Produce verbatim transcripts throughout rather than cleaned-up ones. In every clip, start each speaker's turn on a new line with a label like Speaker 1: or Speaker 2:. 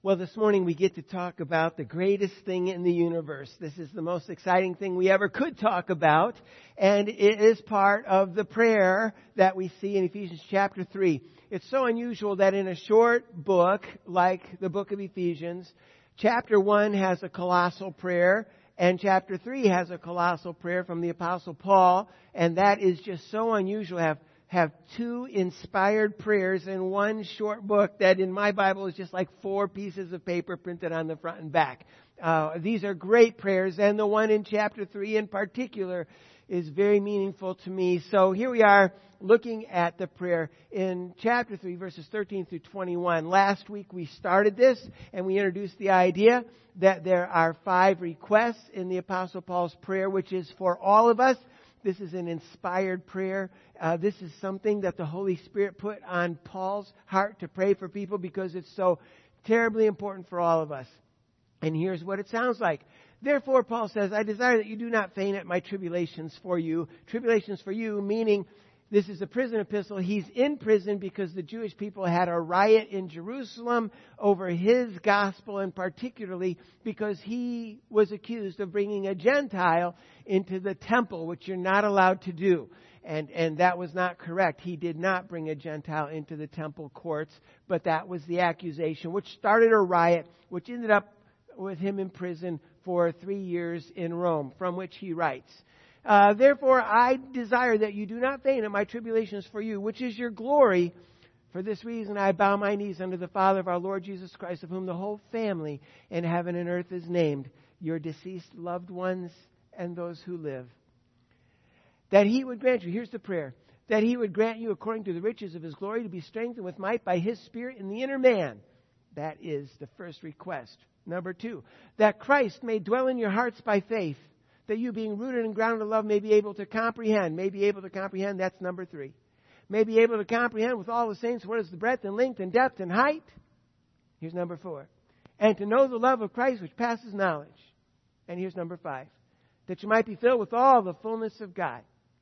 Speaker 1: Well, this morning we get to talk about the greatest thing in the universe. This is the most exciting thing we ever could talk about, and it is part of the prayer that we see in Ephesians chapter three. It's so unusual that in a short book like the book of Ephesians, chapter one has a colossal prayer, and chapter three has a colossal prayer from the Apostle Paul, and that is just so unusual to have have two inspired prayers in one short book that in my Bible is just like four pieces of paper printed on the front and back. Uh, these are great prayers, and the one in chapter three in particular is very meaningful to me. So here we are looking at the prayer in chapter three, verses thirteen through twenty-one. Last week we started this, and we introduced the idea that there are five requests in the Apostle Paul's prayer, which is for all of us. This is an inspired prayer. Uh, this is something that the Holy Spirit put on Paul's heart to pray for people because it's so terribly important for all of us. And here's what it sounds like. Therefore, Paul says, I desire that you do not faint at my tribulations for you. Tribulations for you, meaning this is a prison epistle. He's in prison because the Jewish people had a riot in Jerusalem over his gospel, and particularly because he was accused of bringing a Gentile into the temple, which you're not allowed to do. And and that was not correct. He did not bring a Gentile into the temple courts, but that was the accusation, which started a riot, which ended up with him in prison for three years in Rome, from which he writes. Uh, Therefore, I desire that you do not faint at my tribulations for you, which is your glory. For this reason, I bow my knees under the Father of our Lord Jesus Christ, of whom the whole family in heaven and earth is named, your deceased loved ones and those who live. That he would grant you, here's the prayer, that he would grant you according to the riches of his glory to be strengthened with might by his Spirit in the inner man. That is the first request. Number two, that Christ may dwell in your hearts by faith, that you being rooted and grounded in love may be able to comprehend. May be able to comprehend, that's number three. May be able to comprehend with all the saints what is the breadth and length and depth and height. Here's number four. And to know the love of Christ which passes knowledge. And here's number five. That you might be filled with all the fullness of God.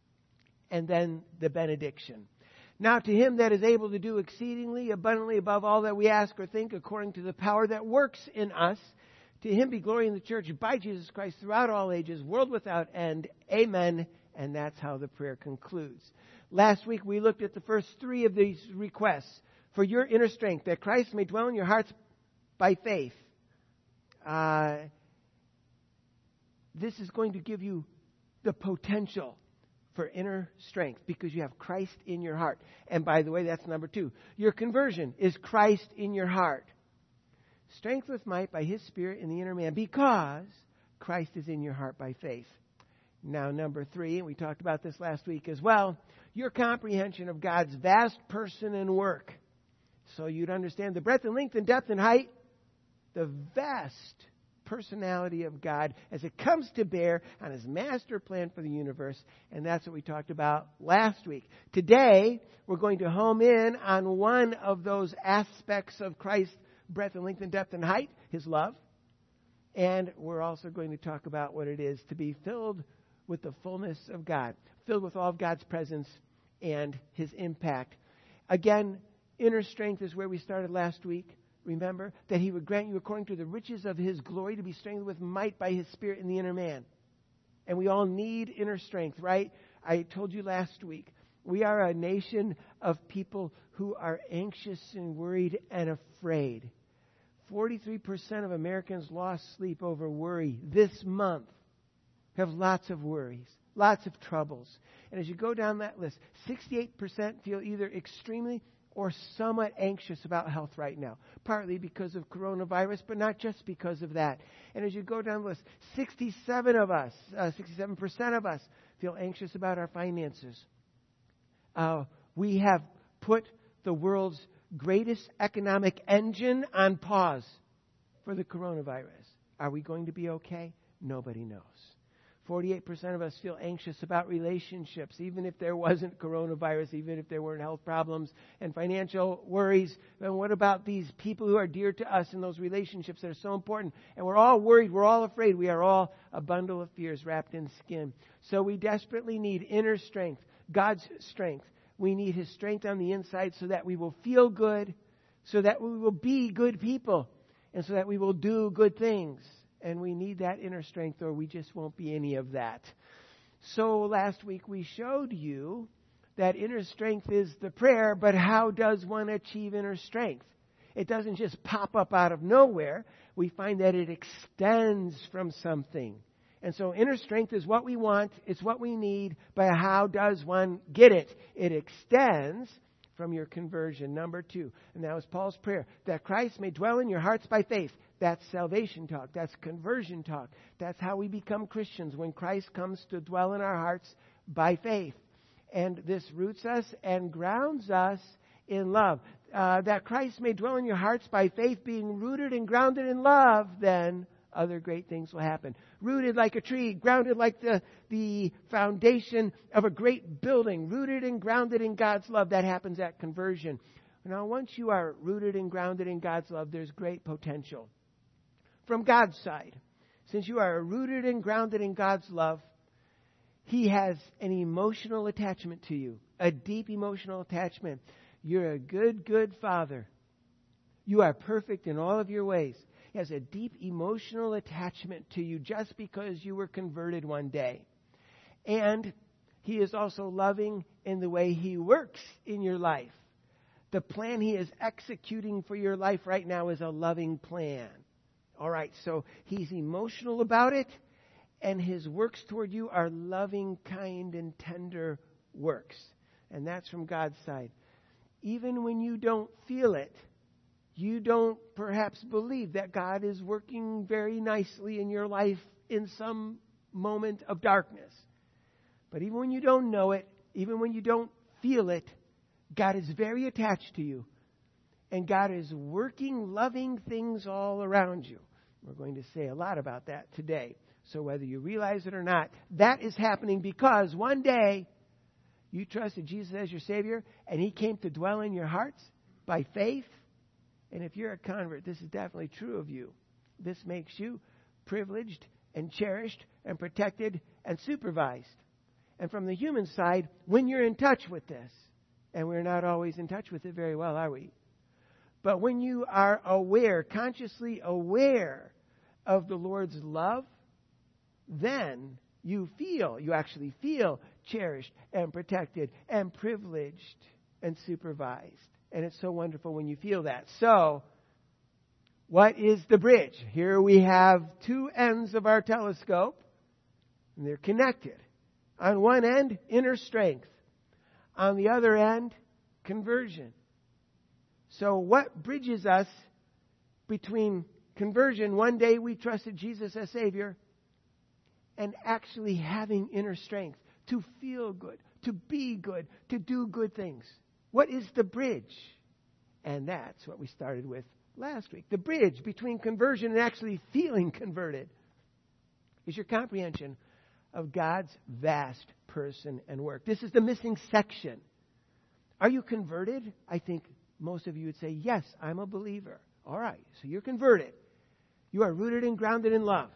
Speaker 1: And then the benediction. Now to him that is able to do exceedingly abundantly above all that we ask or think, according to the power that works in us, to him be glory in the church by Jesus Christ throughout all ages, world without end. Amen. And that's how the prayer concludes. Last week we looked at the first three of these requests. For your inner strength, that Christ may dwell in your hearts by faith. Uh, this is going to give you the potential for inner strength because you have Christ in your heart. And by the way, that's number two. Your conversion is Christ in your heart. Strength with might by his Spirit in the inner man because Christ is in your heart by faith. Now, number three, and we talked about this last week as well, your comprehension of God's vast person and work. So you'd understand the breadth and length and depth and height, the vast personality of God as it comes to bear on his master plan for the universe. And that's what we talked about last week. Today, we're going to home in on one of those aspects of Christ's breadth and length and depth and height, his love. And we're also going to talk about what it is to be filled with the fullness of God, filled with all of God's presence and his impact. Again, inner strength is where we started last week. Remember that he would grant you according to the riches of his glory to be strengthened with might by his Spirit in the inner man. And we all need inner strength, right? I told you last week, we are a nation of people who are anxious and worried and afraid. forty-three percent of Americans lost sleep over worry this month. Have lots of worries, lots of troubles. And as you go down that list, sixty-eight percent feel either extremely or somewhat anxious about health right now, partly because of coronavirus, but not just because of that. And as you go down the list, sixty-seven of us, uh, sixty-seven percent of us feel anxious about our finances. Uh, we have put the world's greatest economic engine on pause for the coronavirus. Are we going to be okay? Nobody knows. forty-eight percent of us feel anxious about relationships, even if there wasn't coronavirus, even if there weren't health problems and financial worries. And what about these people who are dear to us in those relationships that are so important? And we're all worried. We're all afraid. We are all a bundle of fears wrapped in skin. So we desperately need inner strength, God's strength. We need his strength on the inside so that we will feel good, so that we will be good people. and so that we will do good things. And we need that inner strength, or we just won't be any of that. So last week we showed you that inner strength is the prayer, but how does one achieve inner strength? It doesn't just pop up out of nowhere. We find that it extends from something. And so inner strength is what we want, it's what we need, but how does one get it? It extends from your conversion. Number two, and that was Paul's prayer, that Christ may dwell in your hearts by faith. That's salvation talk. That's conversion talk. That's how we become Christians, when Christ comes to dwell in our hearts by faith. And this roots us and grounds us in love. Uh, that Christ may dwell in your hearts by faith, being rooted and grounded in love, then other great things will happen. Rooted like a tree, grounded like the, the foundation of a great building, rooted and grounded in God's love. That happens at conversion. Now, once you are rooted and grounded in God's love, there's great potential. From God's side, since you are rooted and grounded in God's love, He has an emotional attachment to you, a deep emotional attachment. You're a good, good Father. You are perfect in all of your ways. He has a deep emotional attachment to you just because you were converted one day. And He is also loving in the way He works in your life. The plan He is executing for your life right now is a loving plan. All right, so He's emotional about it, and His works toward you are loving, kind, and tender works. And that's from God's side. Even when you don't feel it, you don't perhaps believe that God is working very nicely in your life in some moment of darkness. But even when you don't know it, even when you don't feel it, God is very attached to you. And God is working loving things all around you. We're going to say a lot about that today. So whether you realize it or not, that is happening because one day you trusted Jesus as your Savior, and He came to dwell in your hearts by faith. And if you're a convert, this is definitely true of you. This makes you privileged and cherished and protected and supervised. And from the human side, when you're in touch with this, and we're not always in touch with it very well, are we? But when you are aware, consciously aware of the Lord's love, then you feel, you actually feel cherished and protected and privileged and supervised. And it's so wonderful when you feel that. So, what is the bridge? Here we have two ends of our telescope, and they're connected. On one end, inner strength. On the other end, conversion. So what bridges us between conversion, one day we trusted Jesus as Savior, and actually having inner strength to feel good, to be good, to do good things? What is the bridge? And that's what we started with last week. The bridge between conversion and actually feeling converted is your comprehension of God's vast person and work. This is the missing section. Are you converted? I think most of you would say, yes, I'm a believer. All right, so you're converted. You are rooted and grounded in love.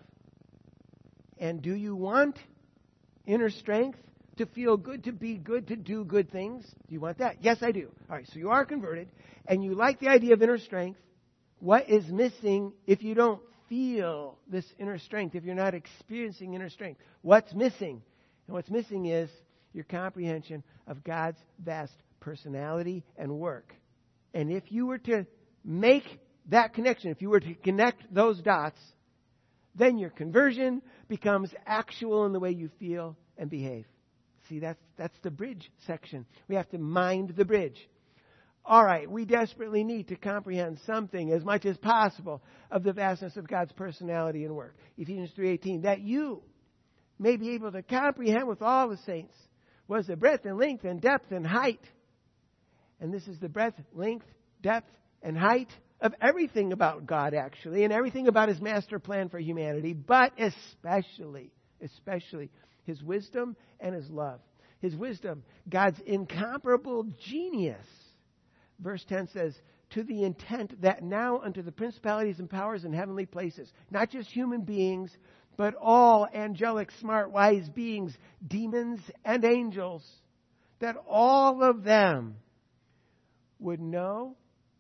Speaker 1: And do you want inner strength to feel good, to be good, to do good things? Do you want that? Yes, I do. All right, so you are converted, and you like the idea of inner strength. What is missing if you don't feel this inner strength, if you're not experiencing inner strength? What's missing? And what's missing is your comprehension of God's vast personality and work. And if you were to make that connection, if you were to connect those dots, then your conversion becomes actual in the way you feel and behave. See, that's that's the bridge section. We have to mind the bridge. All right, we desperately need to comprehend something as much as possible of the vastness of God's personality and work. Ephesians three eighteen, that you may be able to comprehend with all the saints what is the breadth and length and depth and height. And this is the breadth, length, depth, and height of everything about God, actually, and everything about His master plan for humanity, but especially, especially His wisdom and His love. His wisdom, God's incomparable genius. Verse ten says, to the intent that now unto the principalities and powers in heavenly places, not just human beings, but all angelic, smart, wise beings, demons and angels, that all of them would know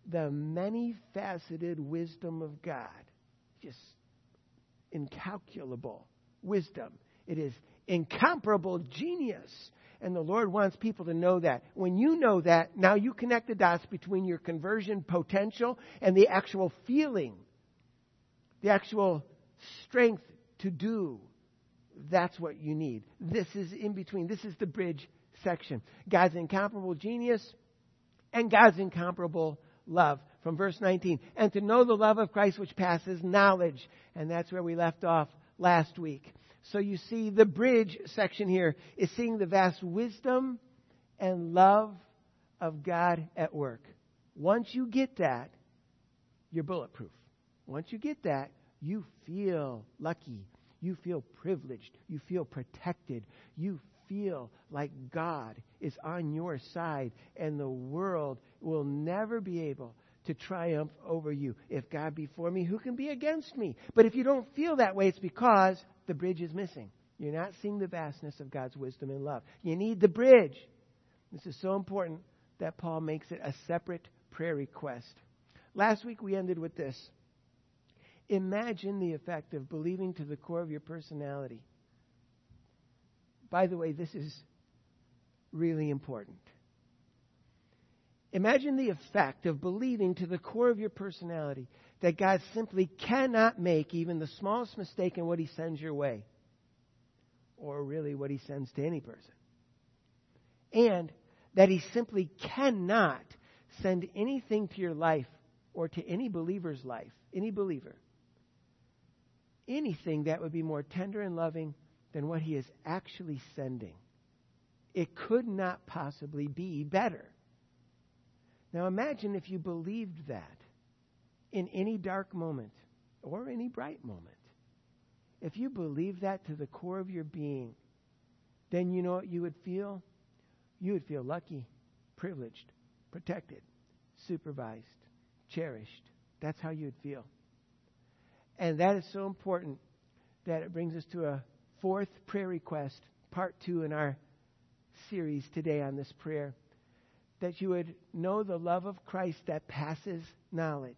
Speaker 1: the many-faceted wisdom of God. Just incalculable wisdom. It is incomparable genius. And the Lord wants people to know that. When you know that, now you connect the dots between your conversion potential and the actual feeling, the actual strength to do. That's what you need. This is in between. This is the bridge section. God's incomparable genius and God's incomparable love. From verse nineteen. And to know the love of Christ which passes knowledge. And that's where we left off last week. So you see the bridge section here is seeing the vast wisdom and love of God at work. Once you get that, you're bulletproof. Once you get that, you feel lucky. You feel privileged. You feel protected. You feel like God is on your side, and the world will never be able to triumph over you. If God be for me, who can be against me? But if you don't feel that way, it's because the bridge is missing. You're not seeing the vastness of God's wisdom and love. You need the bridge. This is so important that Paul makes it a separate prayer request. Last week we ended with this. Imagine the effect of believing to the core of your personality. By the way, this is really important. Imagine the effect of believing to the core of your personality that God simply cannot make even the smallest mistake in what He sends your way, or really what He sends to any person. And that He simply cannot send anything to your life or to any believer's life, any believer, anything that would be more tender and loving than what He is actually sending. It could not possibly be better. Now imagine if you believed that in any dark moment or any bright moment. If you believed that to the core of your being, then you know what you would feel? You would feel lucky, privileged, protected, supervised, cherished. That's how you would feel. And that is so important that it brings us to a fourth prayer request, part two in our series today on this prayer. That you would know the love of Christ that passes knowledge.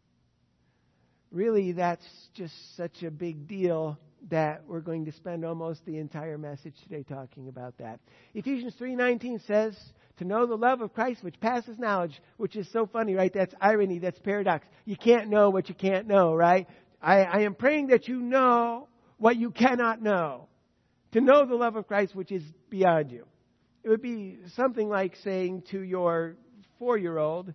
Speaker 1: Really, that's just such a big deal that we're going to spend almost the entire message today talking about that. Ephesians three nineteen says, to know the love of Christ which passes knowledge, which is so funny, right? That's irony, that's paradox. You can't know what you can't know, right? I, I am praying that you know what you cannot know. To know the love of Christ which is beyond you. It would be something like saying to your four-year-old,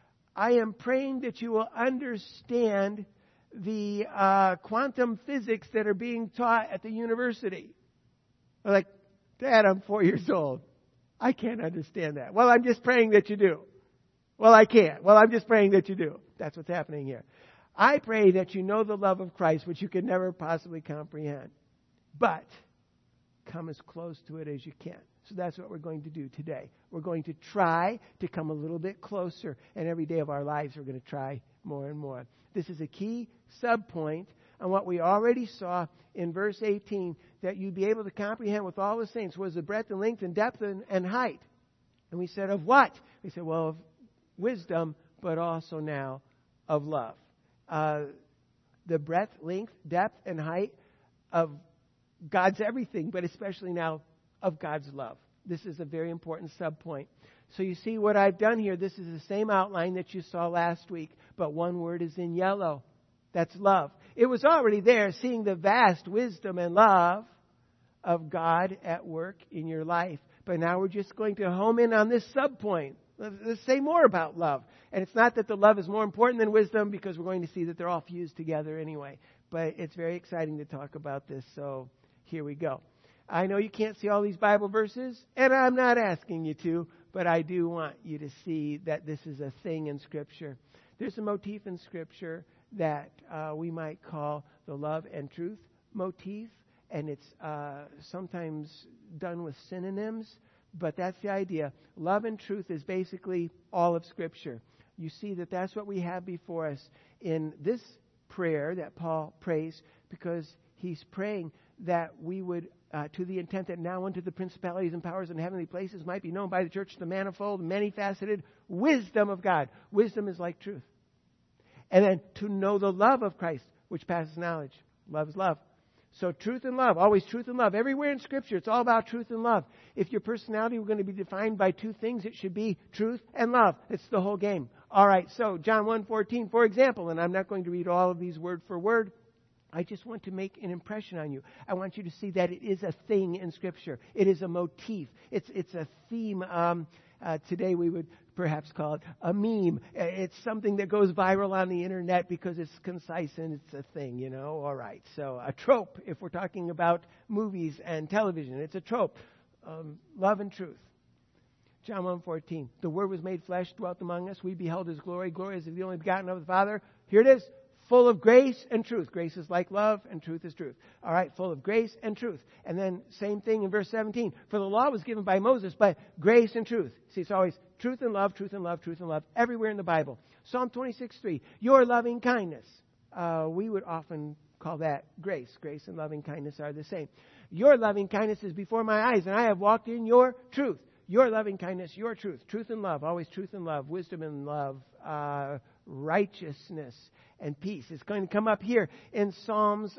Speaker 1: I am praying that you will understand the uh, quantum physics that are being taught at the university. I'm like, Dad, I'm four years old. I can't understand that. Well, I'm just praying that you do. Well, I can't. Well, I'm just praying that you do. That's what's happening here. I pray that you know the love of Christ, which you could never possibly comprehend. But come as close to it as you can. So that's what we're going to do today. We're going to try to come a little bit closer, and every day of our lives we're going to try more and more. This is a key subpoint on what we already saw in verse eighteen, that you'd be able to comprehend with all the saints was the breadth and length and depth and, and height. And we said, of what? We said, well, of wisdom, but also now of love. Uh, the breadth, length, depth, and height of God's everything, but especially now of God's love. This is a very important subpoint. So you see what I've done here. This is the same outline that you saw last week, but one word is in yellow. That's love. It was already there, seeing the vast wisdom and love of God at work in your life. But now we're just going to home in on this subpoint. Let's say more about love. And it's not that the love is more important than wisdom, because we're going to see that they're all fused together anyway. But it's very exciting to talk about this, so here we go. I know you can't see all these Bible verses, and I'm not asking you to, but I do want you to see that this is a thing in Scripture. There's a motif in Scripture that uh, we might call the love and truth motif, and it's uh, sometimes done with synonyms, but that's the idea. Love and truth is basically all of Scripture. You see that that's what we have before us in this prayer that Paul prays, because he's praying that we would, uh, to the intent that now unto the principalities and powers in heavenly places might be known by the church the manifold, many-faceted wisdom of God. Wisdom is like truth. And then to know the love of Christ, which passes knowledge. Love is love. So truth and love, always truth and love. Everywhere in Scripture, it's all about truth and love. If your personality were going to be defined by two things, it should be truth and love. It's the whole game. All right, so John one fourteen, for example, and I'm not going to read all of these word for word. I just want to make an impression on you. I want you to see that it is a thing in Scripture. It is a motif. It's it's a theme. Um, uh, today we would perhaps call it a meme. It's something that goes viral on the internet because it's concise and it's a thing, you know. All right, so a trope, if we're talking about movies and television, it's a trope. Um, love and truth. John one fourteen, the Word was made flesh, dwelt among us. We beheld His glory. Glory is of the only begotten of the Father. Here it is. Full of grace and truth. Grace is like love and truth is truth. All right, full of grace and truth. And then same thing in verse seventeen. For the law was given by Moses, but grace and truth. See, it's always truth and love, truth and love, truth and love, everywhere in the Bible. Psalm twenty-six three, your loving kindness. Uh, we would often call that grace. Grace and loving kindness are the same. Your loving kindness is before my eyes, and I have walked in your truth. Your loving kindness, your truth. Truth and love, always truth and love, wisdom and love, uh, righteousness and peace. It's going to come up here in Psalms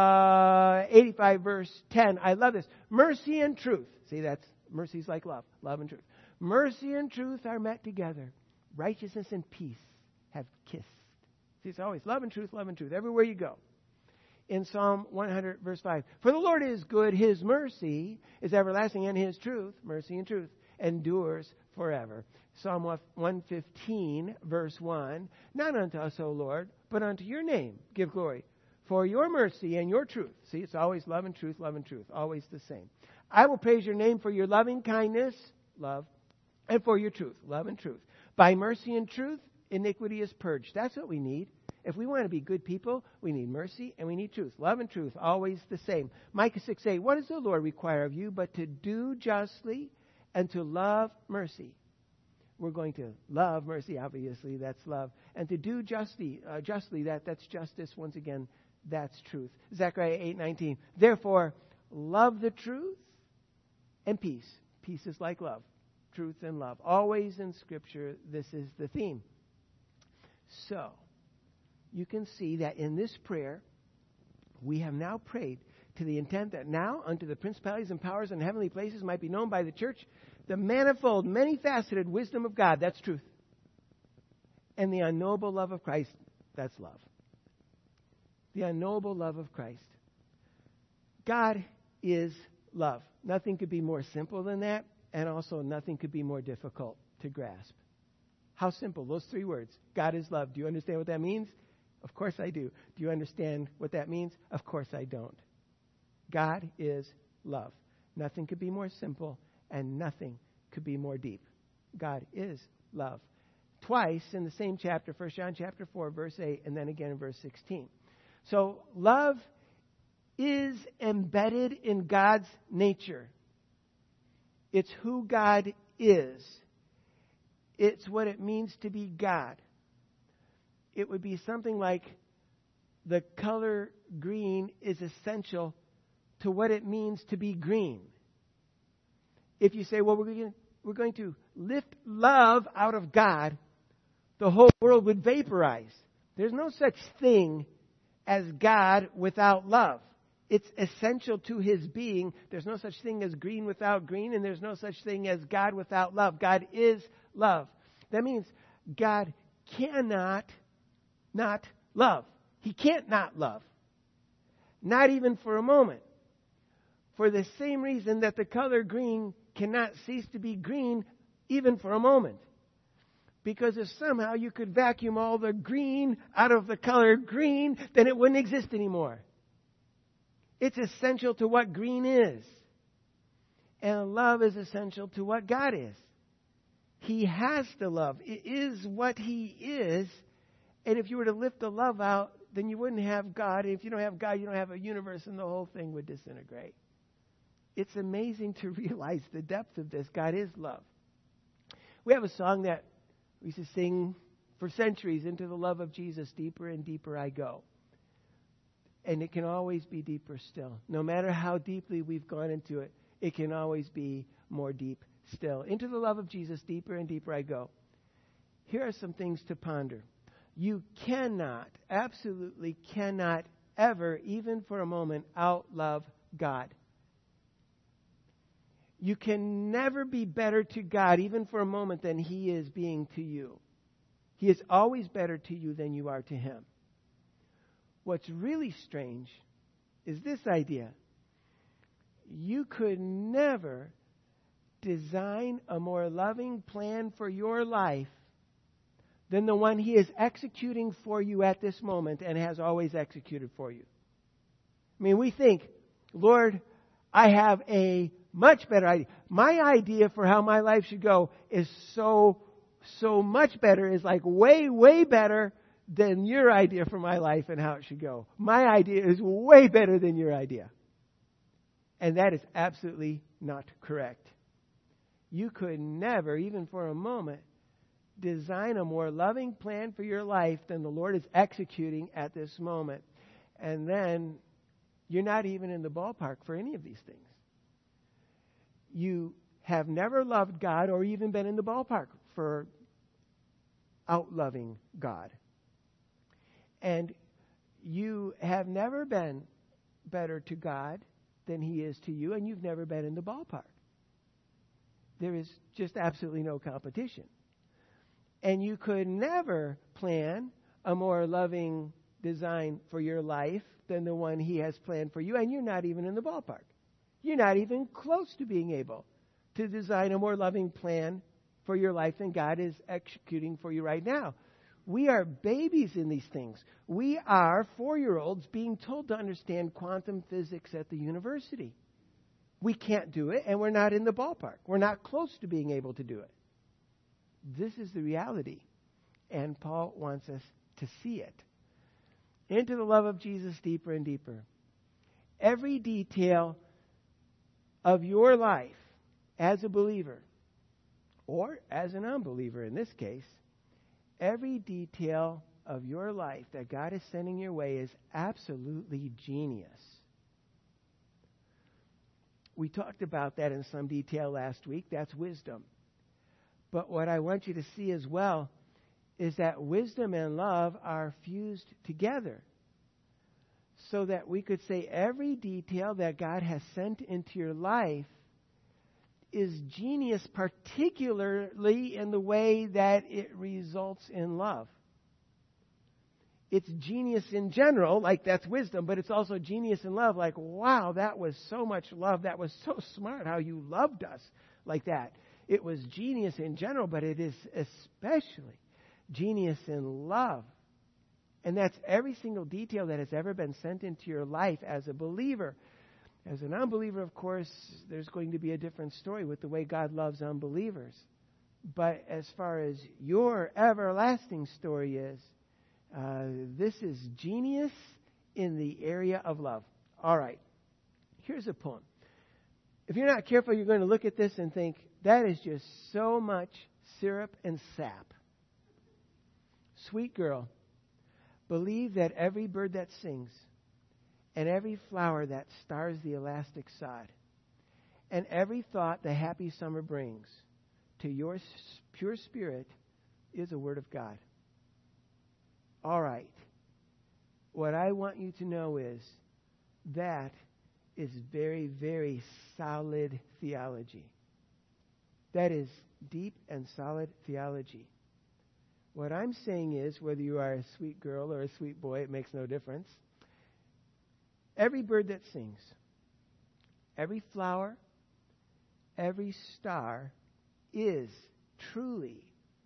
Speaker 1: uh, eighty-five, verse ten. I love this. Mercy and truth. See, that's mercy's like love. Love and truth. Mercy and truth are met together. Righteousness and peace have kissed. See, it's always love and truth, love and truth. Everywhere you go. In Psalm one hundred, verse five. For the Lord is good. His mercy is everlasting, and His truth, mercy and truth, endures forever. Psalm one fifteen, verse one. Not unto us, O Lord, but unto your name give glory. For your mercy and your truth. See, it's always love and truth, love and truth. Always the same. I will praise your name for your loving kindness, love, and for your truth, love and truth. By mercy and truth, iniquity is purged. That's what we need. If we want to be good people, we need mercy and we need truth. Love and truth, always the same. Micah six eight, what does the Lord require of you but to do justly and to love mercy? We're going to love mercy, obviously, that's love. And to do justly, uh, justly that, that's justice. Once again, that's truth. Zechariah eight nineteen, therefore, love the truth and peace. Peace is like love. Truth and love. Always in Scripture, this is the theme. So, you can see that in this prayer, we have now prayed to the intent that now unto the principalities and powers in heavenly places might be known by the church the manifold, many-faceted wisdom of God. That's truth. And the unknowable love of Christ. That's love. The unknowable love of Christ. God is love. Nothing could be more simple than that, and also nothing could be more difficult to grasp. How simple, those three words. God is love. Do you understand what that means? Of course I do. Do you understand what that means? Of course I don't. God is love. Nothing could be more simple, and nothing could be more deep. God is love. Twice in the same chapter, First John chapter four, verse eight, and then again in verse sixteen. So love is embedded in God's nature. It's who God is. It's what it means to be God. It would be something like the color green is essential to what it means to be green. If you say, well, we're going, to, we're going to lift love out of God, the whole world would vaporize. There's no such thing as God without love. It's essential to His being. There's no such thing as green without green, and there's no such thing as God without love. God is love. That means God cannot not love. He can't not love. Not even for a moment. For the same reason that the color green cannot cease to be green even for a moment. Because if somehow you could vacuum all the green out of the color green, then it wouldn't exist anymore. It's essential to what green is. And love is essential to what God is. He has to love. It is what He is. And if you were to lift the love out, then you wouldn't have God. And if you don't have God, you don't have a universe, and the whole thing would disintegrate. It's amazing to realize the depth of this. God is love. We have a song that we used to sing for centuries, into the love of Jesus, deeper and deeper I go. And it can always be deeper still. No matter how deeply we've gone into it, it can always be more deep still. Into the love of Jesus, deeper and deeper I go. Here are some things to ponder. You cannot, absolutely cannot ever, even for a moment, outlove God. You can never be better to God, even for a moment, than He is being to you. He is always better to you than you are to Him. What's really strange is this idea. You could never design a more loving plan for your life than the one He is executing for you at this moment and has always executed for you. I mean, we think, Lord, I have a much better idea. My idea for how my life should go is so, so much better, is like way, way better than your idea for my life and how it should go. My idea is way better than your idea. And that is absolutely not correct. You could never, even for a moment, design a more loving plan for your life than the Lord is executing at this moment. And then you're not even in the ballpark for any of these things. You have never loved God or even been in the ballpark for outloving God. And you have never been better to God than He is to you, and you've never been in the ballpark. There is just absolutely no competition. And you could never plan a more loving design for your life than the one He has planned for you, and you're not even in the ballpark. You're not even close to being able to design a more loving plan for your life than God is executing for you right now. We are babies in these things. We are four-year-olds being told to understand quantum physics at the university. We can't do it, and we're not in the ballpark. We're not close to being able to do it. This is the reality, and Paul wants us to see it. Into the love of Jesus deeper and deeper. Every detail of your life as a believer, or as an unbeliever in this case, every detail of your life that God is sending your way is absolutely genius. We talked about that in some detail last week. That's wisdom. But what I want you to see as well is that wisdom and love are fused together, so that we could say every detail that God has sent into your life is genius, particularly in the way that it results in love. It's genius in general, like that's wisdom, but it's also genius in love, like, wow, that was so much love. That was so smart how you loved us like that. It was genius in general, but it is especially genius in love. And that's every single detail that has ever been sent into your life as a believer. As an unbeliever, of course, there's going to be a different story with the way God loves unbelievers. But as far as your everlasting story is, uh, this is genius in the area of love. All right, here's a poem. If you're not careful, you're going to look at this and think, that is just so much syrup and sap. Sweet girl, believe that every bird that sings, and every flower that stars the elastic sod, and every thought the happy summer brings to your pure spirit is a word of God. All right. What I want you to know is that is very, very solid theology. That is deep and solid theology. What I'm saying is, whether you are a sweet girl or a sweet boy, it makes no difference. Every bird that sings, every flower, every star is truly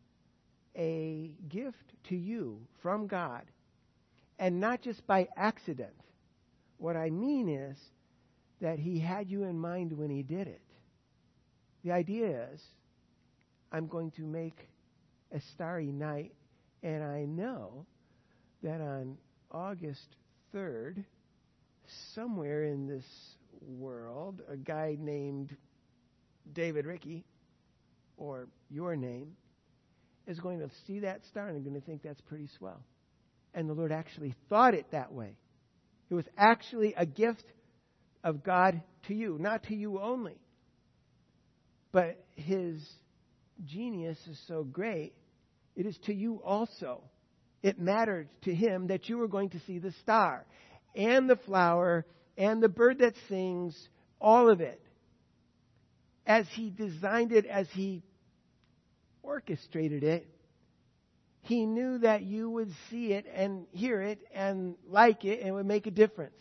Speaker 1: a gift to you from God, and not just by accident. What I mean is that He had you in mind when He did it. The idea is, I'm going to make a starry night, and I know that on August third, somewhere in this world, a guy named David Rickey, or your name, is going to see that star and going to think that's pretty swell. And the Lord actually thought it that way. It was actually a gift of God to you, not to you only. But His genius is so great, it is to you also. It mattered to Him that you were going to see the star and the flower and the bird that sings, all of it. As He designed it, as He orchestrated it, He knew that you would see it and hear it and like it and it would make a difference.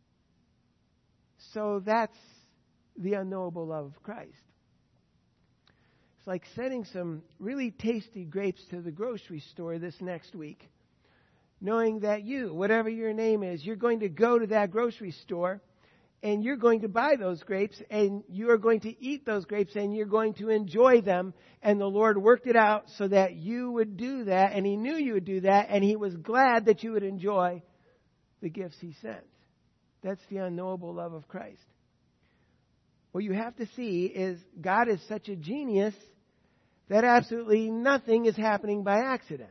Speaker 1: So that's the unknowable love of Christ. It's like sending some really tasty grapes to the grocery store this next week, knowing that you, whatever your name is, you're going to go to that grocery store and you're going to buy those grapes and you are going to eat those grapes and you're going to enjoy them. And the Lord worked it out so that you would do that, and He knew you would do that, and He was glad that you would enjoy the gifts He sent. That's the unknowable love of Christ. What you have to see is God is such a genius that absolutely nothing is happening by accident.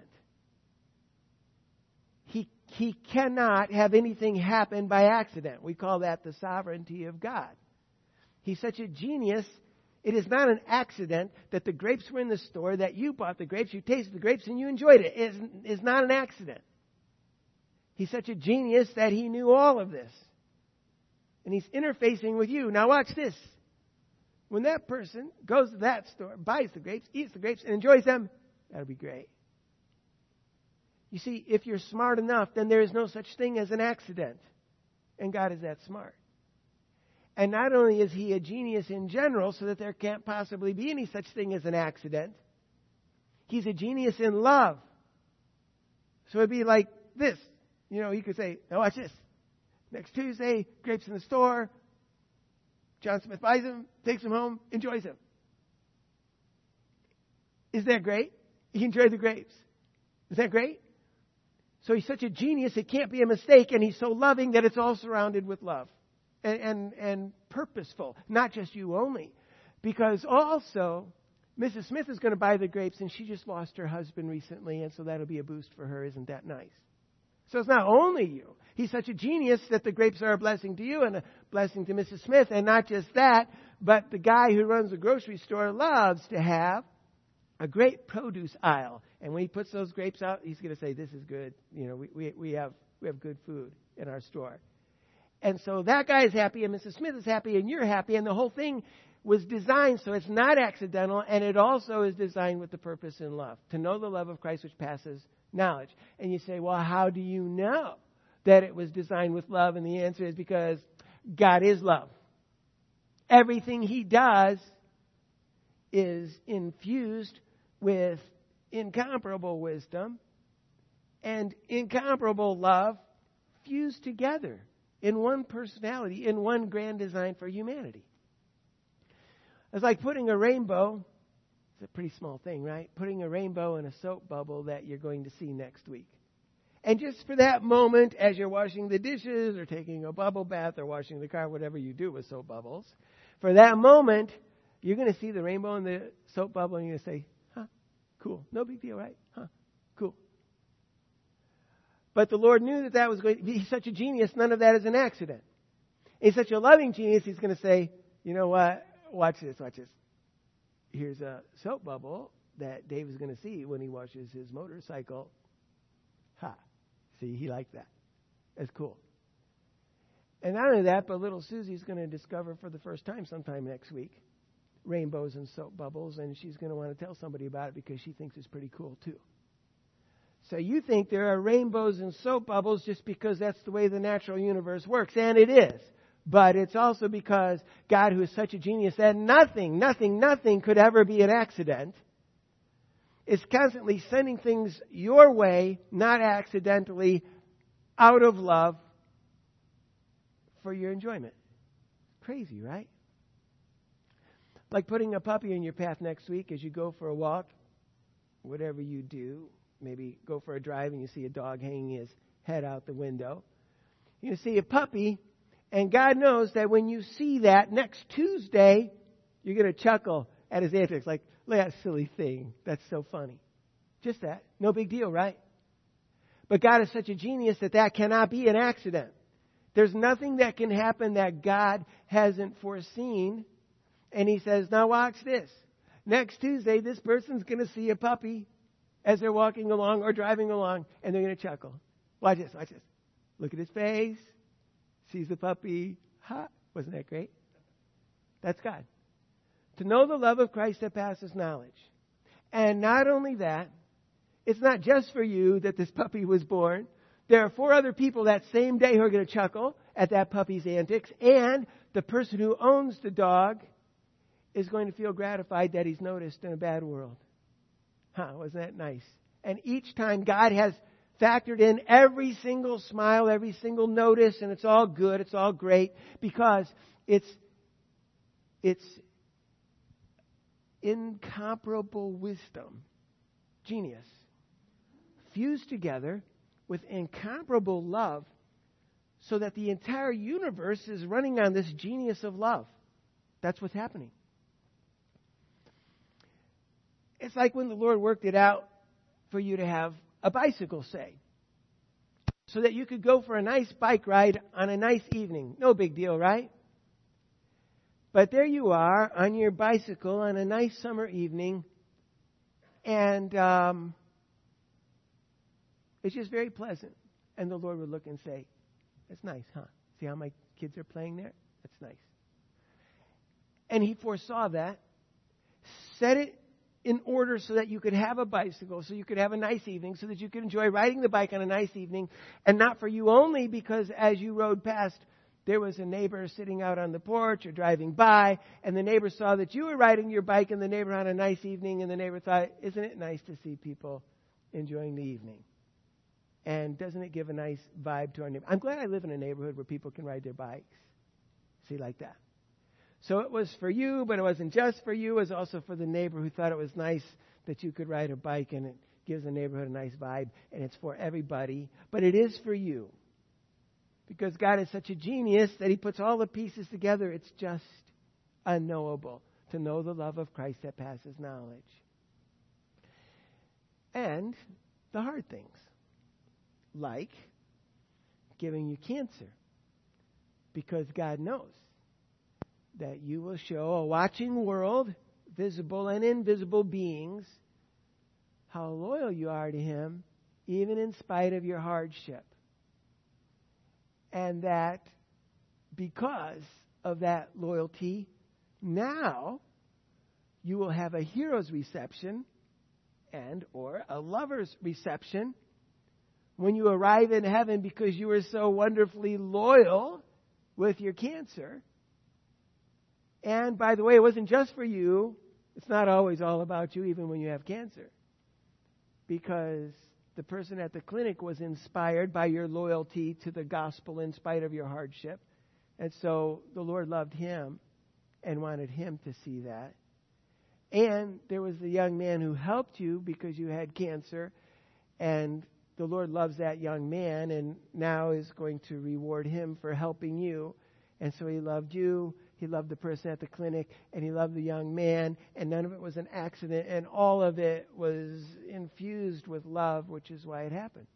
Speaker 1: He, he cannot have anything happen by accident. We call that the sovereignty of God. He's such a genius. It is not an accident that the grapes were in the store, that you bought the grapes, you tasted the grapes, and you enjoyed it. It is, is not an accident. He's such a genius that He knew all of this. And He's interfacing with you. Now watch this. When that person goes to that store, buys the grapes, eats the grapes, and enjoys them, that'll be great. You see, if you're smart enough, then there is no such thing as an accident. And God is that smart. And not only is He a genius in general, so that there can't possibly be any such thing as an accident, He's a genius in love. So it'd be like this. You know, you could say, now watch this. Next Tuesday, grapes in the store. John Smith buys them, takes them home, enjoys them. Is that great? He enjoyed the grapes. Is that great? So He's such a genius, it can't be a mistake, and He's so loving that it's all surrounded with love. And, and, and purposeful, not just you only. Because also, Missus Smith is going to buy the grapes, and she just lost her husband recently, and so that'll be a boost for her. Isn't that nice? So it's not only you. He's such a genius that the grapes are a blessing to you and a blessing to Missus Smith. And not just that, but the guy who runs the grocery store loves to have a great produce aisle. And when he puts those grapes out, he's going to say, this is good. You know, we, we, we have we have good food in our store. And so that guy is happy, and Missus Smith is happy, and you're happy, and the whole thing was designed so it's not accidental, and it also is designed with the purpose in love, to know the love of Christ which passes knowledge. And you say, well, how do you know that it was designed with love? And the answer is because God is love. Everything He does is infused with incomparable wisdom and incomparable love fused together in one personality, in one grand design for humanity. It's like putting a rainbow, it's a pretty small thing, right? Putting a rainbow in a soap bubble that you're going to see next week. And just for that moment, as you're washing the dishes or taking a bubble bath or washing the car, whatever you do with soap bubbles, for that moment, you're going to see the rainbow in the soap bubble and you're going to say, huh, cool. No big deal, right? Huh, cool. But the Lord knew that that was going to be, He's such a genius, none of that is an accident. He's such a loving genius, He's going to say, you know what? Watch this, watch this. Here's a soap bubble that Dave is going to see when he washes his motorcycle. Ha. See, he liked that. That's cool. And not only that, but little Susie's going to discover for the first time sometime next week rainbows and soap bubbles, and she's going to want to tell somebody about it because she thinks it's pretty cool too. So you think there are rainbows and soap bubbles just because that's the way the natural universe works, and it is. But it's also because God, who is such a genius, that nothing, nothing, nothing could ever be an accident, is constantly sending things your way, not accidentally, out of love for your enjoyment. Crazy, right? Like putting a puppy in your path next week as you go for a walk, whatever you do. Maybe go for a drive and you see a dog hanging his head out the window. You see a puppy, and God knows that when you see that next Tuesday, you're going to chuckle at his antics. Like, look at that silly thing. That's so funny. Just that. No big deal, right? But God is such a genius that that cannot be an accident. There's nothing that can happen that God hasn't foreseen. And he says, now watch this. Next Tuesday, this person's going to see a puppy as they're walking along or driving along, and they're going to chuckle. Watch this, watch this. Look at his face. Sees the puppy. Ha! Wasn't that great? That's God. To know the love of Christ that passes knowledge. And not only that, it's not just for you that this puppy was born. There are four other people that same day who are going to chuckle at that puppy's antics. And the person who owns the dog is going to feel gratified that he's noticed in a bad world. Huh, wasn't that nice? And each time God has factored in every single smile, every single notice, and it's all good, it's all great, because it's it's incomparable wisdom, genius, fused together with incomparable love, so that the entire universe is running on this genius of love. That's what's happening. It's like when the Lord worked it out for you to have a bicycle, say, so that you could go for a nice bike ride on a nice evening. No big deal, right? But there you are on your bicycle on a nice summer evening, and um, it's just very pleasant. And the Lord would look and say, that's nice, huh? See how my kids are playing there? That's nice. And he foresaw that, set it in order so that you could have a bicycle, so you could have a nice evening, so that you could enjoy riding the bike on a nice evening, and not for you only, because as you rode past, there was a neighbor sitting out on the porch or driving by, and the neighbor saw that you were riding your bike in the neighborhood on a nice evening, and the neighbor thought, isn't it nice to see people enjoying the evening? And doesn't it give a nice vibe to our neighborhood? I'm glad I live in a neighborhood where people can ride their bikes. See, like that. So it was for you, but it wasn't just for you. It was also for the neighbor who thought it was nice that you could ride a bike, and it gives the neighborhood a nice vibe, and it's for everybody. But it is for you. Because God is such a genius that he puts all the pieces together. It's just unknowable to know the love of Christ that passes knowledge. And the hard things, like giving you cancer. Because God knows that you will show a watching world, visible and invisible beings, how loyal you are to him, even in spite of your hardship. And that because of that loyalty, now you will have a hero's reception and or a lover's reception when you arrive in heaven, because you were so wonderfully loyal with your cancer. And by the way, it wasn't just for you. It's not always all about you, even when you have cancer. Because the person at the clinic was inspired by your loyalty to the gospel in spite of your hardship. And so the Lord loved him and wanted him to see that. And there was the young man who helped you because you had cancer. And the Lord loves that young man and now is going to reward him for helping you. And so he loved you. He loved the person at the clinic, and he loved the young man, and none of it was an accident, and all of it was infused with love, which is why it happened.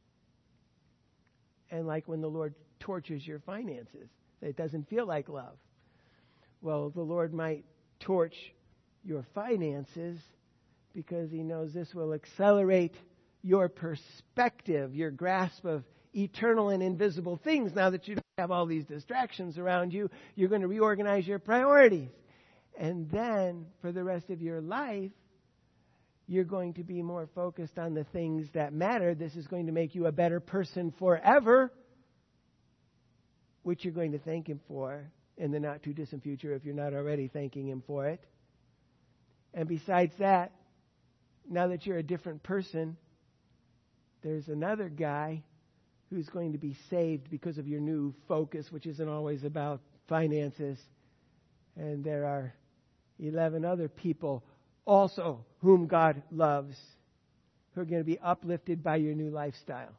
Speaker 1: And like when the Lord torches your finances, it doesn't feel like love. Well, the Lord might torch your finances because he knows this will accelerate your perspective, your grasp of eternal and invisible things. Now that you don't have all these distractions around you, you're going to reorganize your priorities. And then for the rest of your life, you're going to be more focused on the things that matter. This is going to make you a better person forever, which you're going to thank him for in the not too distant future if you're not already thanking him for it. And besides that, now that you're a different person, there's another guy who's going to be saved because of your new focus, which isn't always about finances. And there are eleven other people also whom God loves who are going to be uplifted by your new lifestyle.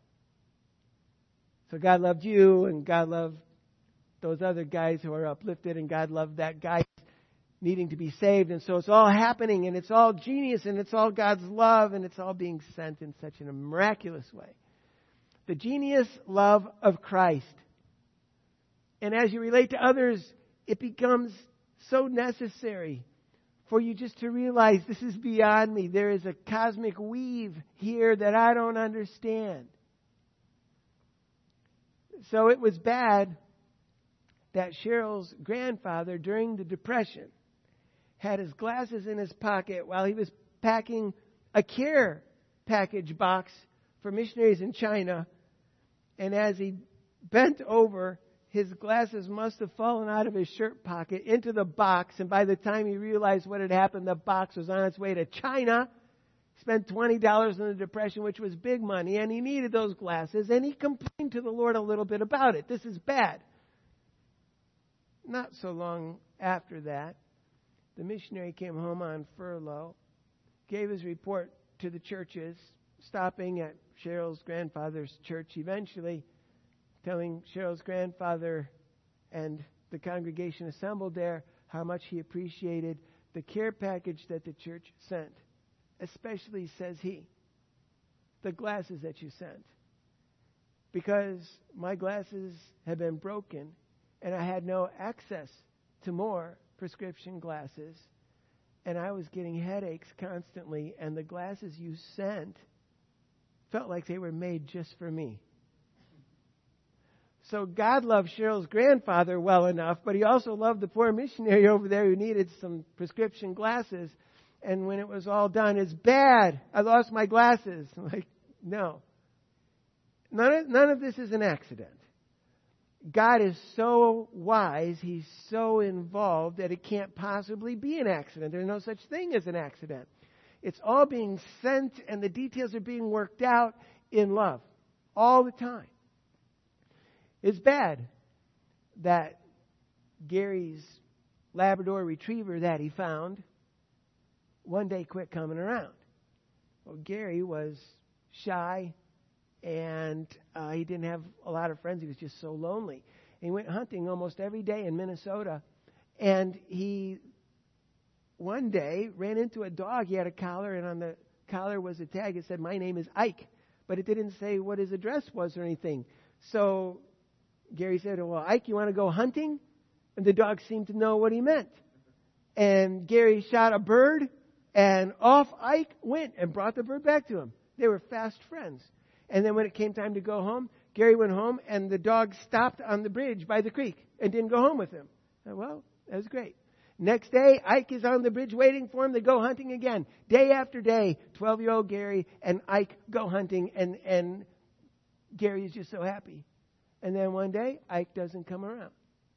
Speaker 1: So God loved you, and God loved those other guys who are uplifted, and God loved that guy needing to be saved. And so it's all happening, and it's all genius, and it's all God's love, and it's all being sent in such a miraculous way. The genius love of Christ And as you relate to others, it becomes so necessary for you just to realize this is beyond me. There is a cosmic weave here that I don't understand. So it was bad that Cheryl's grandfather, during the Depression, had his glasses in his pocket while he was packing a care package box for missionaries in China. And as he bent over, his glasses must have fallen out of his shirt pocket into the box. And by the time he realized what had happened, the box was on its way to China. He spent twenty dollars in the Depression, which was big money, and he needed those glasses. And he complained to the Lord a little bit about it. This is bad. Not so long after that, the missionary came home on furlough, gave his report to the churches, stopping at Cheryl's grandfather's church eventually, telling Cheryl's grandfather and the congregation assembled there how much he appreciated the care package that the church sent. Especially, says he, the glasses that you sent. Because my glasses had been broken and I had no access to more prescription glasses. And I was getting headaches constantly, and the glasses you sent felt like they were made just for me. So God loved Cheryl's grandfather well enough, but he also loved the poor missionary over there who needed some prescription glasses. And when it was all done, it's bad. I lost my glasses. I'm like, no. None of, none of this is an accident. God is so wise, He's so involved that it can't possibly be an accident. There's no such thing as an accident. It's all being sent and the details are being worked out in love all the time. It's bad that Gary's Labrador Retriever that he found one day quit coming around. Well, Gary was shy and uh, he didn't have a lot of friends. He was just so lonely. And he went hunting almost every day in Minnesota. And he, one day, ran into a dog. He had a collar, and on the collar was a tag. It said, "My name is Ike." But it didn't say what his address was or anything. So Gary said, "Well, Ike, you want to go hunting?" And the dog seemed to know what he meant. And Gary shot a bird, and off Ike went and brought the bird back to him. They were fast friends. And then when it came time to go home, Gary went home, and the dog stopped on the bridge by the creek and didn't go home with him. Said, well, that was great. Next day, Ike is on the bridge waiting for him. They go hunting again. Day after day, twelve-year-old Gary and Ike go hunting, and, and Gary is just so happy. And then one day, Ike doesn't come around.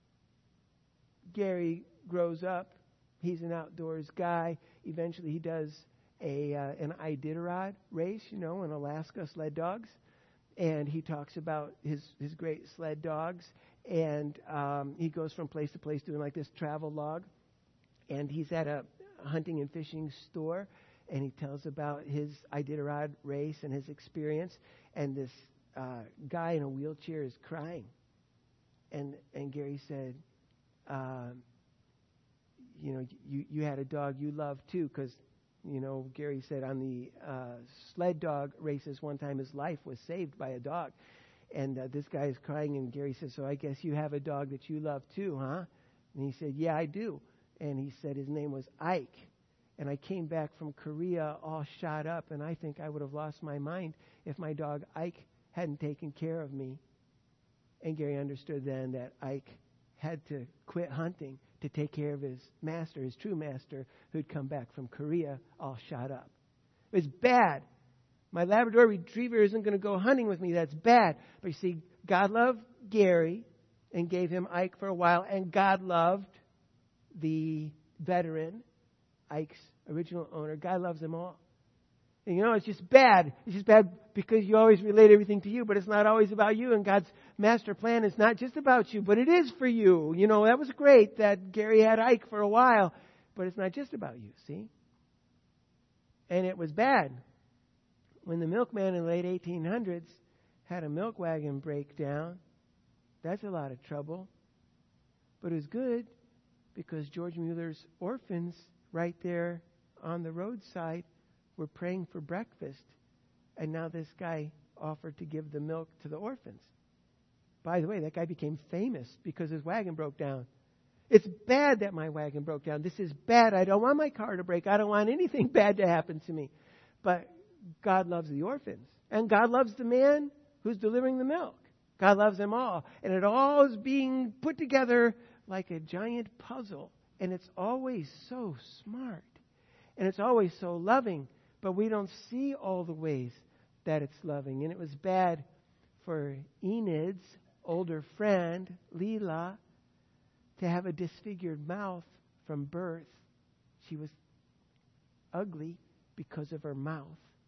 Speaker 1: Gary grows up. He's an outdoors guy. Eventually, he does a uh, an Iditarod race, you know, in Alaska, sled dogs. And he talks about his, his great sled dogs. And um, he goes from place to place doing like this travel log. And he's at a hunting and fishing store. And he tells about his Iditarod race and his experience. And this uh, guy in a wheelchair is crying. And and Gary said, uh, you know, you, you had a dog you loved too, because, you know, Gary said on the uh, sled dog races one time his life was saved by a dog. And uh, this guy is crying, and Gary says, "So I guess you have a dog that you love too, huh?" And he said, "Yeah, I do." And he said his name was Ike. And I came back from Korea all shot up, and I think I would have lost my mind if my dog Ike hadn't taken care of me. And Gary understood then that Ike had to quit hunting to take care of his master, his true master, who'd come back from Korea all shot up. It was bad. My Labrador Retriever isn't going to go hunting with me. That's bad. But you see, God loved Gary and gave him Ike for a while, and God loved the veteran, Ike's original owner. God loves them all. And you know, it's just bad. It's just bad because you always relate everything to you, but it's not always about you. And God's master plan is not just about you, but it is for you. You know, that was great that Gary had Ike for a while, but it's not just about you, see? And it was bad when the milkman in the late eighteen hundreds had a milk wagon break down. That's a lot of trouble. But it was good because George Mueller's orphans right there on the roadside were praying for breakfast. And now this guy offered to give the milk to the orphans. By the way, that guy became famous because his wagon broke down. It's bad that my wagon broke down. This is bad. I don't want my car to break. I don't want anything bad to happen to me. But God loves the orphans. And God loves the man who's delivering the milk. God loves them all. And it all is being put together like a giant puzzle. And it's always so smart. And it's always so loving. But we don't see all the ways that it's loving. And it was bad for Enid's older friend, Leela, to have a disfigured mouth from birth. She was ugly because of her mouth.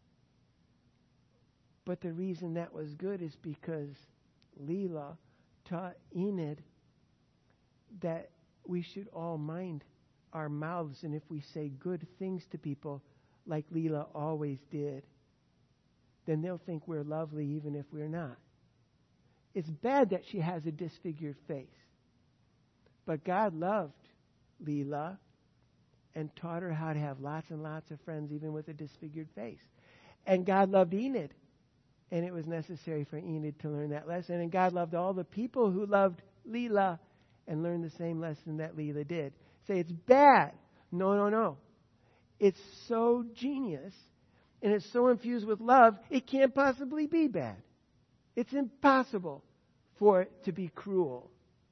Speaker 1: But the reason that was good is because Leela taught Enid that we should all mind our mouths, and if we say good things to people like Leela always did, then they'll think we're lovely even if we're not. It's bad that she has a disfigured face. But God loved Leela and taught her how to have lots and lots of friends even with a disfigured face. And God loved Enid. And it was necessary for Enid to learn that lesson. And God loved all the people who loved Leela and learned the same lesson that Leela did. Say it's bad. No, no, no. It's so genius and it's so infused with love, it can't possibly be bad. It's impossible for it to be cruel.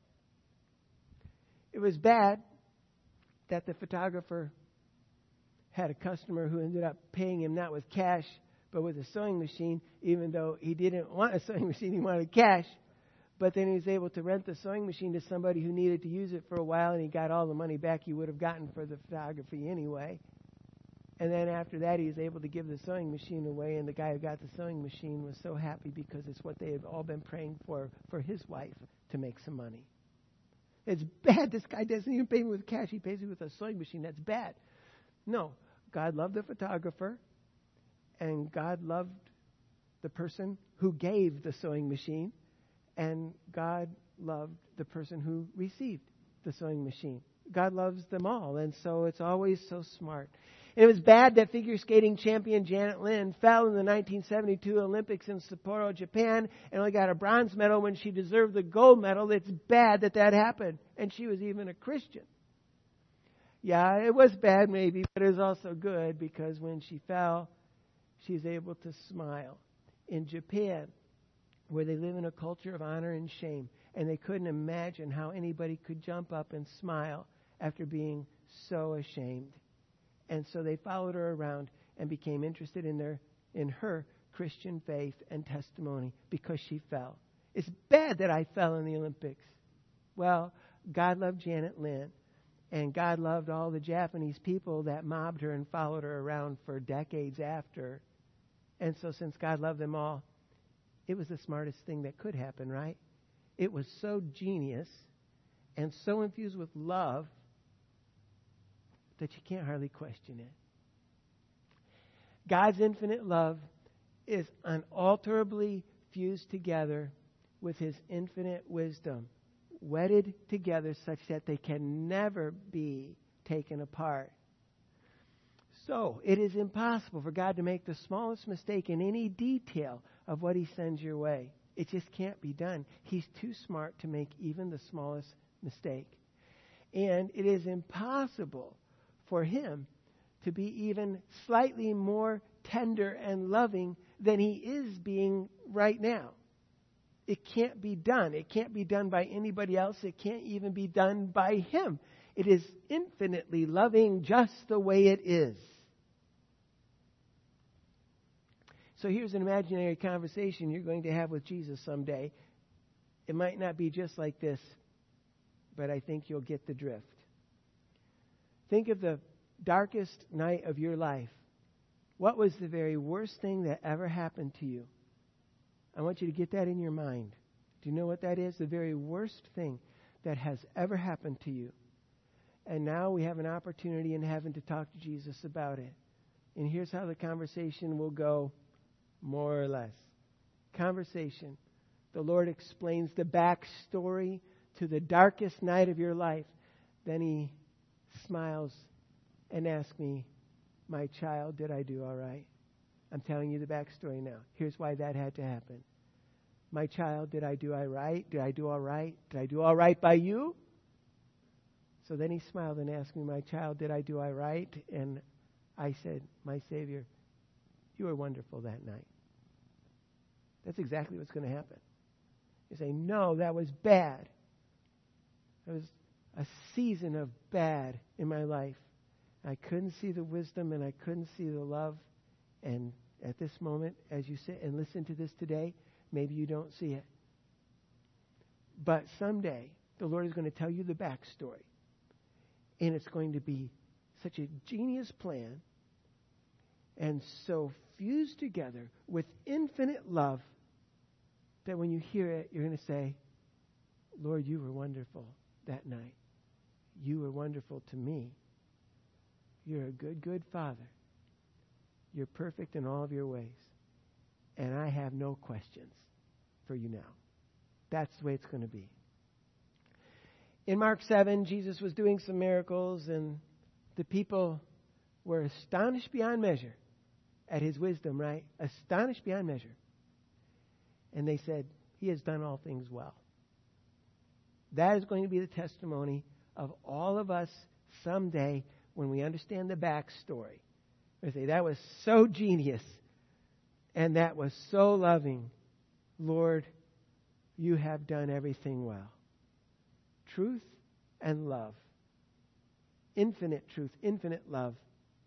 Speaker 1: It was bad that the photographer had a customer who ended up paying him not with cash, but with a sewing machine, even though he didn't want a sewing machine, he wanted cash. But then he was able to rent the sewing machine to somebody who needed to use it for a while, and he got all the money back he would have gotten for the photography anyway. And then after that, he was able to give the sewing machine away, and the guy who got the sewing machine was so happy because it's what they had all been praying for, for his wife, to make some money. It's bad. This guy doesn't even pay me with cash. He pays me with a sewing machine. That's bad. No. God loved the photographer, and God loved the person who gave the sewing machine, and God loved the person who received the sewing machine. God loves them all, and so it's always so smart. And it was bad that figure skating champion Janet Lynn fell in the nineteen seventy-two Olympics in Sapporo, Japan, and only got a bronze medal when she deserved the gold medal. It's bad that that happened, and she was even a Christian. Yeah, it was bad maybe, but it was also good because when she fell, she was able to smile. In Japan, where they live in a culture of honor and shame, and they couldn't imagine how anybody could jump up and smile after being so ashamed. And so they followed her around and became interested in their in her Christian faith and testimony because she fell. It's bad that I fell in the Olympics. Well, God loved Janet Lynn, and God loved all the Japanese people that mobbed her and followed her around for decades after. And so since God loved them all, it was the smartest thing that could happen, right? It was so genius and so infused with love that you can't hardly question it. God's infinite love is unalterably fused together with His infinite wisdom, wedded together such that they can never be taken apart. So, it is impossible for God to make the smallest mistake in any detail of what He sends your way. It just can't be done. He's too smart to make even the smallest mistake. And it is impossible for Him to be even slightly more tender and loving than He is being right now. It can't be done. It can't be done by anybody else. It can't even be done by Him. It is infinitely loving just the way it is. So here's an imaginary conversation you're going to have with Jesus someday. It might not be just like this, but I think you'll get the drift. Think of the darkest night of your life. What was the very worst thing that ever happened to you? I want you to get that in your mind. Do you know what that is? The very worst thing that has ever happened to you. And now we have an opportunity in heaven to talk to Jesus about it. And here's how the conversation will go, more or less. Conversation. The Lord explains the backstory to the darkest night of your life. Then He smiles and asks me, my child, did I do all right? I'm telling you the backstory now. Here's why that had to happen. my child, did I do I right? Did I do all right? Did I do all right by you? So then he smiled and asked me, my child, did I do I right? And I said, my Savior, you were wonderful that night. That's exactly what's going to happen. You say, no, that was bad. It was a season of bad in my life. I couldn't see the wisdom and I couldn't see the love. And at this moment, as you sit and listen to this today, maybe you don't see it. But someday, the Lord is going to tell you the backstory. And it's going to be such a genius plan and so fused together with infinite love that when you hear it, you're going to say, Lord, you were wonderful that night. You were wonderful to me. You're a good, good Father. You're perfect in all of your ways. And I have no questions for you now. That's the way it's going to be. In Mark seven, Jesus was doing some miracles, and the people were astonished beyond measure at his wisdom, right? Astonished beyond measure. And they said, he has done all things well. That is going to be the testimony of all of us someday when we understand the backstory. We say, that was so genius, and that was so loving. Lord, you have done everything well. Truth and love. Infinite truth, infinite love.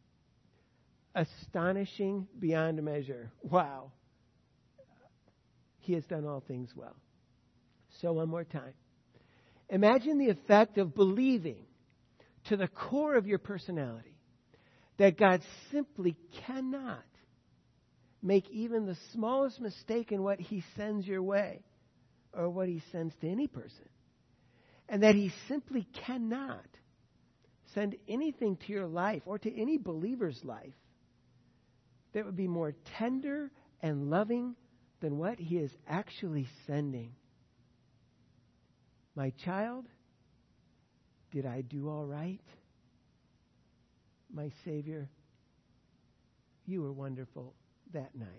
Speaker 1: Astonishing beyond measure. Wow. He has done all things well. So one more time. Imagine the effect of believing to the core of your personality that God simply cannot make even the smallest mistake in what he sends your way or what he sends to any person. And that he simply cannot send anything to your life or to any believer's life that would be more tender and loving than what he is actually sending. My child, did I do all right? My Savior, you were wonderful that night.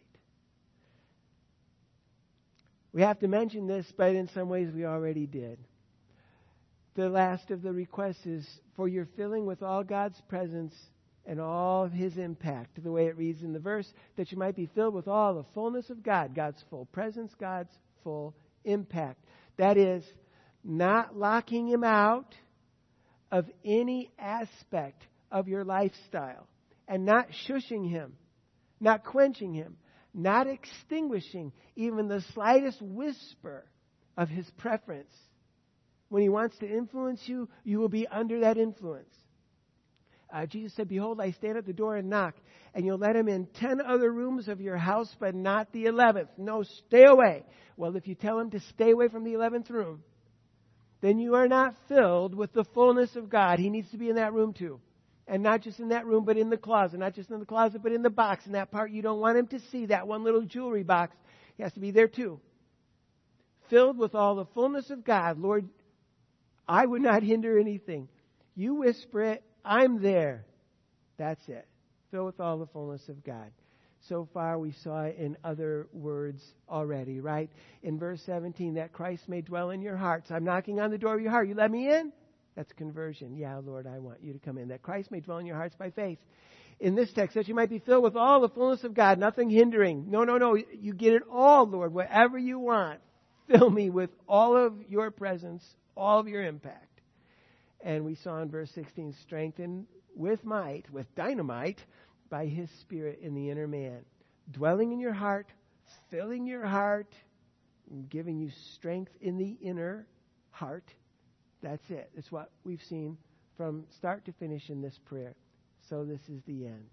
Speaker 1: We have to mention this, but in some ways we already did. The last of the requests is for your filling with all God's presence and all of his impact, the way it reads in the verse, that you might be filled with all the fullness of God, God's full presence, God's full impact. That is, not locking him out of any aspect of your lifestyle and not shushing him, not quenching him, not extinguishing even the slightest whisper of his preference. When he wants to influence you, you will be under that influence. Uh, Jesus said, behold, I stand at the door and knock, and you'll let him in ten other rooms of your house, but not the eleventh. No, stay away. Well, if you tell him to stay away from the eleventh room, then you are not filled with the fullness of God. He needs to be in that room too. And not just in that room, but in the closet. Not just in the closet, but in the box. In that part you don't want him to see, that one little jewelry box. He has to be there too. Filled with all the fullness of God. Lord, I would not hinder anything. You whisper it, I'm there. That's it. Filled with all the fullness of God. So far we saw it in other words already, right? In verse seventeen, that Christ may dwell in your hearts. I'm knocking on the door of your heart. You let me in? That's conversion. Yeah, Lord, I want you to come in. That Christ may dwell in your hearts by faith. In this text, that you might be filled with all the fullness of God, nothing hindering. No, no, no. You get it all, Lord, whatever you want. Fill me with all of your presence, all of your impact. And we saw in verse sixteen, strengthened with might, with dynamite, by his Spirit in the inner man. Dwelling in your heart, filling your heart, and giving you strength in the inner heart. That's it. That's what we've seen from start to finish in this prayer. So this is the end.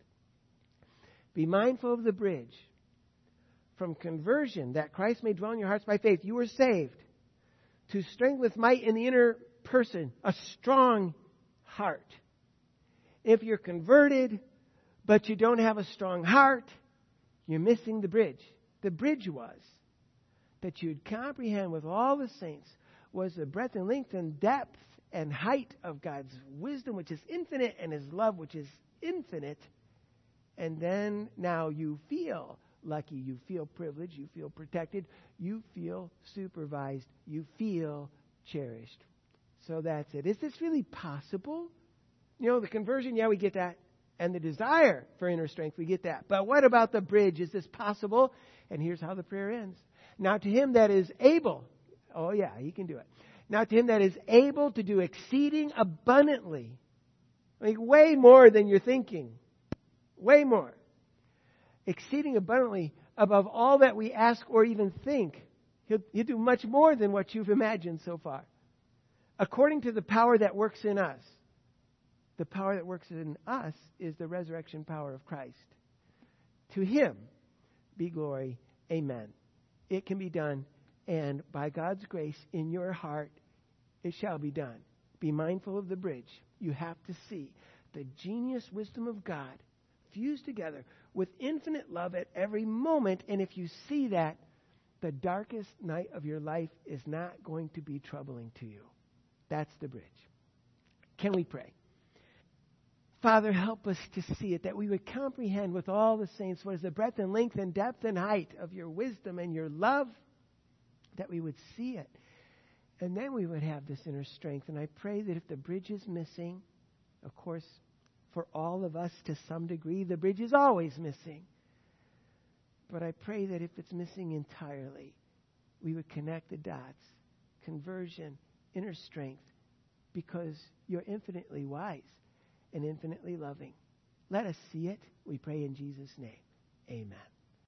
Speaker 1: Be mindful of the bridge. From conversion, that Christ may dwell in your hearts by faith, you were saved. To strength with might in the inner person, a strong heart. If you're converted, but you don't have a strong heart, you're missing the bridge. The bridge was that you'd comprehend with all the saints was the breadth and length and depth and height of God's wisdom, which is infinite, and his love, which is infinite. And then now you feel lucky. You feel privileged. You feel protected. You feel supervised. You feel cherished. So that's it. Is this really possible? You know, the conversion, yeah, we get that. And the desire for inner strength, we get that. But what about the bridge? Is this possible? And here's how the prayer ends. Now to him that is able, oh yeah, he can do it. Now to him that is able to do exceeding abundantly, like way more than you're thinking, way more, exceeding abundantly above all that we ask or even think. He'll, he'll do much more than what you've imagined so far. According to the power that works in us. The power that works in us is the resurrection power of Christ. To him be glory. Amen. It can be done. And by God's grace in your heart, it shall be done. Be mindful of the bridge. You have to see the genius wisdom of God fused together with infinite love at every moment. And if you see that, the darkest night of your life is not going to be troubling to you. That's the bridge. Can we pray? Father, help us to see it, that we would comprehend with all the saints what is the breadth and length and depth and height of your wisdom and your love, that we would see it. And then we would have this inner strength. And I pray that if the bridge is missing, of course, for all of us to some degree, the bridge is always missing. But I pray that if it's missing entirely, we would connect the dots, conversion, inner strength, because you're infinitely wise and infinitely loving. Let us see it, we pray in Jesus' name. Amen.